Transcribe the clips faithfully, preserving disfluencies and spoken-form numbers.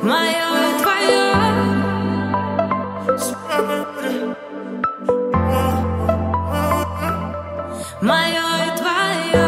мое и твое. Мое и твое.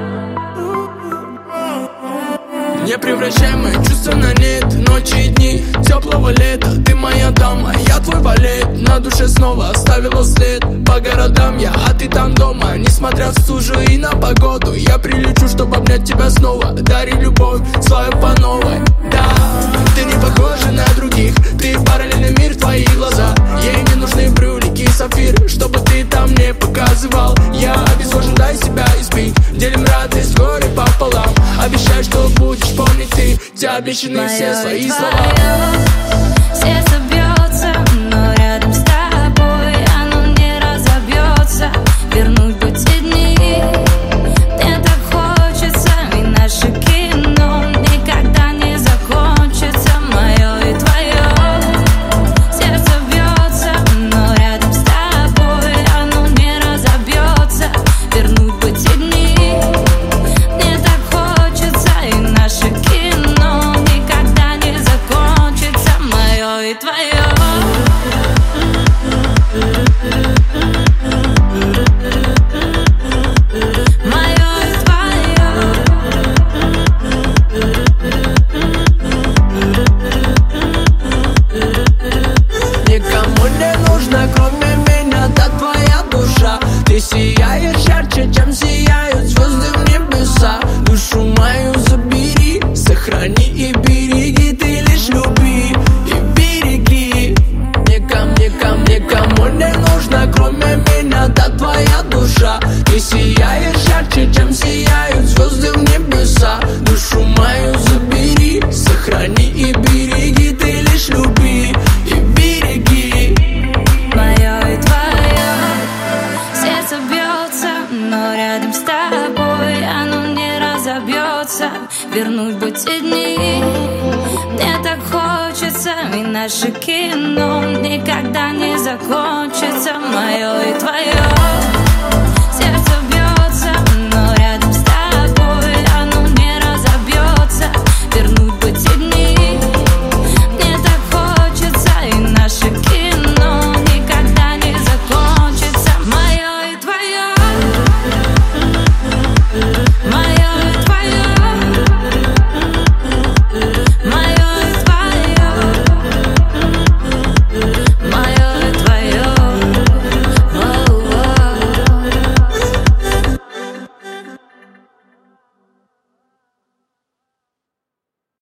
Не превращай мои чувства на нет. Ночи и дни теплого лета. Ты моя дама, я твой валет. На душе снова оставила след. По городам я, а ты там дома. Несмотря в стужу и на погоду, я прилечу, чтобы обнять тебя снова. Дари любовь свою по новой. Да, ты не похожа на других. Ты параллельный мир, твои глаза. Ей не нужны брюлики и сапфиры, чтобы ты там не показывал. Я обезвожен, дай себя избить. Делим радость, горе пополам. Обещай, что будешь помнить ты. Те обещаны все свои слова. Сердце бьется, но рядом с тобой оно не разобьется. Вернуть бы те дни, мне так хочется. И наше кино никогда не закончится. Мое и твое. Сердце бьется, но рядом с тобой оно не разобьется. Вернуть бы те дни, мне так хочется. И наше кино никогда не закончится. Мое и твое. Никому не нужно, кроме меня, да твоя душа. Ты сияешь ярче, чем сияют звезды в небеса. Душу мою забери, сохрани и береги. Ты лишь люби и береги. Никому, никому, никому не нужно, кроме меня, да твоя душа. Ты сияешь ярче, чем сияют звезды в небеса. Душу мою забери, сохрани и береги. Ты лишь люби и береги. Мое и твое. Сердце бьется, но рядом с тобой оно не разобьется. Вернуть бы те дни, мне так хочется. И наше кино никогда не закончится. Мое и твое.